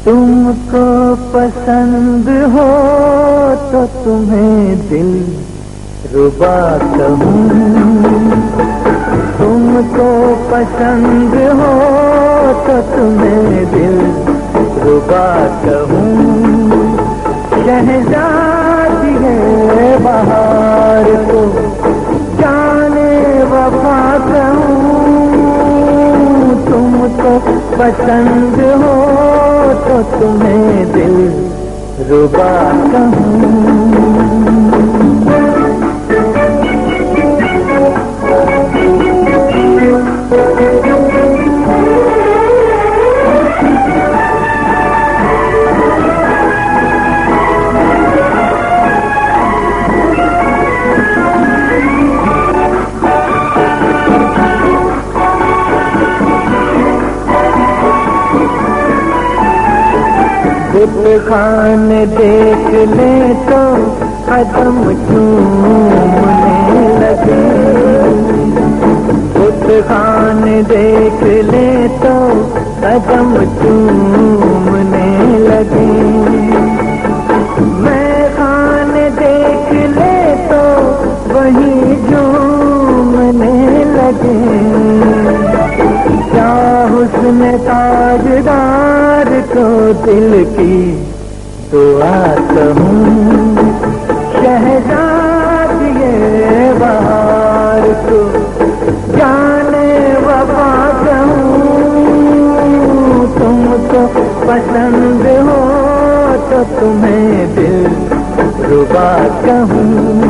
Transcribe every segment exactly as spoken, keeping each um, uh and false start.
तुमको पसंद हो तो तुम्हें दिल रुबा कहूँ, तुमको पसंद हो तो तुम्हें दिल रुबा कहूँ। शहजादी है बहार को जाने वफा कहूँ, तुमको पसंद हो तो तुम्हें दिल रुबा कहूँ। बुत खान देख ले तो कदम चूमने लगे, बुत खान देख ले तो कदम चूमने लगे। मैं खान देख ले तो वही झूमने लगे। क्या हुस्न ताजदार को दिल की दुआ कहूँ, शहजादी ये बहार को जाने वफा कहूँ। तुमको पसंद हो तो तुम्हें दिल रुबा कहूँ।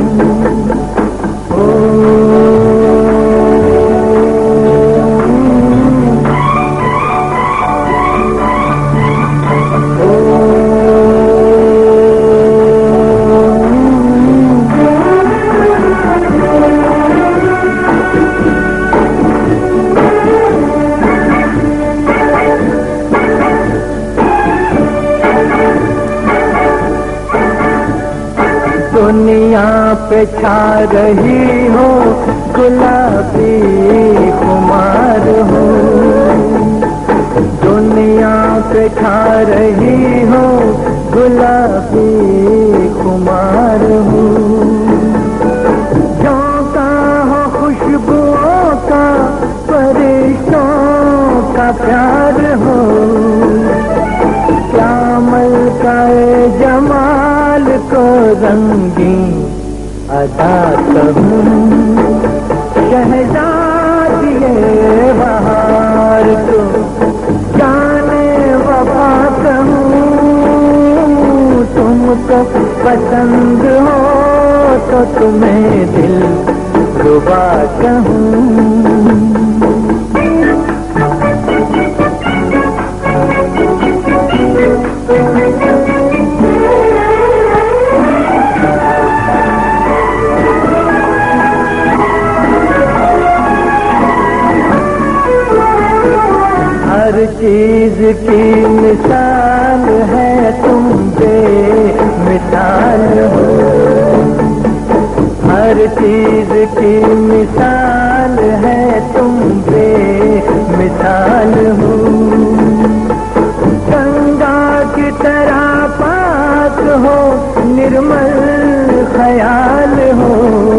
दुनिया पे छा रही हो गुलाबी खुमार हो, दुनिया पे छा रही हो गुलाबी खुमार हो। झोंका हो खुशबुओं का फरिश्तों का प्यार हो, क्या मलकाए जमाल को रंगीन अदा कहूँ। शहजादी ये बहार को जाने वफा कहूँ। तुमको पसंद हो तो तुम्हें दिल रुबा कहूँ। हर चीज की मिसाल है तुम बेमिसाल हो, हर चीज की मिसाल है तुम बेमिसाल हो। गंगा की तरह पाक हो निर्मल ख्याल हो,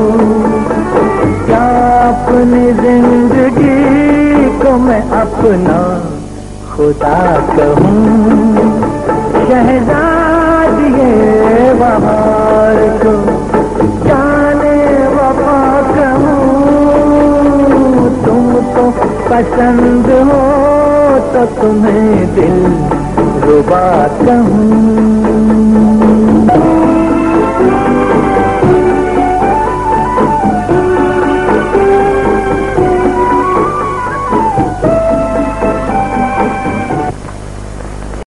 क्या अपनी जिंदगी को मैं अपना खुदा कहूँ। शहजादी ये बहार को जाने वफा कहूँ। तुमको पसंद हो तो तुम्हें दिल रुबा कहूँ।